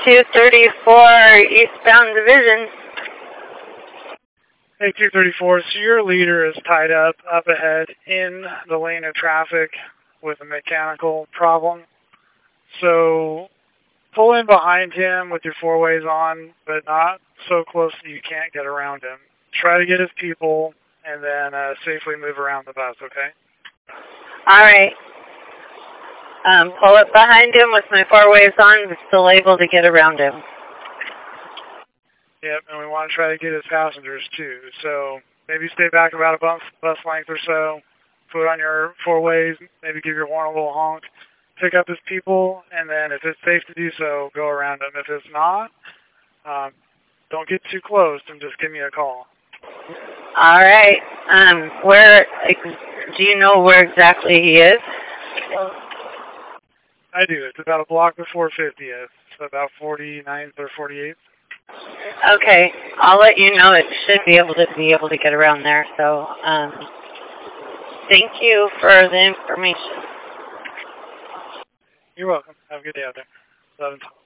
234 eastbound division. Hey, 234, so your leader is tied up ahead in the lane of traffic with a mechanical problem. So pull in behind him with your four-ways on, but not so close that you can't get around him. Try to get his people and then safely move around the bus, okay? All right. Pull up behind him with my four-ways on, but still able to get around him. Yep, and we want to try to get his passengers too. So maybe stay back about a bus length or so, put on your four-ways, maybe give your horn a little honk, pick up his people, and then if it's safe to do so, go around him. If it's not, don't get too close and just give me a call. All right. Do you know where exactly he is? I do. It's about a block before 50th. So about 49th or 48th. Okay. I'll let you know. It should be able to get around there. So, thank you for the information. You're welcome. Have a good day out there. 11.